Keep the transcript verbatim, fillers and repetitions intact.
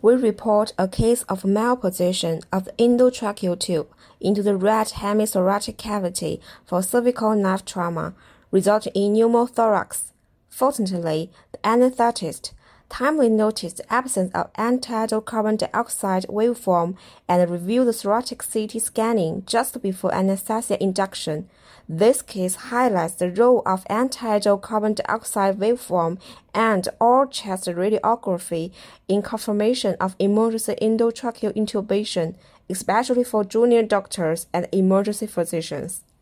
we report a case of malposition of the endotracheal tube into the right hemithoracic cavity for cervical knife trauma, resulting in pneumothorax. Fortunately, the anesthetist timely noticed the absence of end-tidal carbon dioxide waveform and reviewed the thoracic C T scanning just before anesthesia induction. This case highlights the role of end-tidal carbon dioxide waveform and all-chest radiography in confirmation of emergency endotracheal intubation, especially for junior doctors and emergency physicians.